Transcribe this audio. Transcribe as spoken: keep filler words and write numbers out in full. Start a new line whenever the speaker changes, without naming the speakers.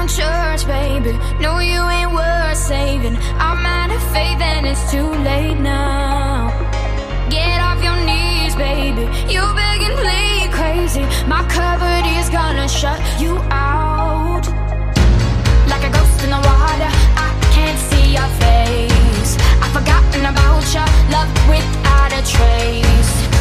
church, baby. No, you ain't worth saving. I'm out of faith and it's too late now. Get off your knees, baby. You beg and plead crazy. My cupboard is gonna shut you out. Like a ghost in the water, I can't see your face. I've forgotten about your love without a trace.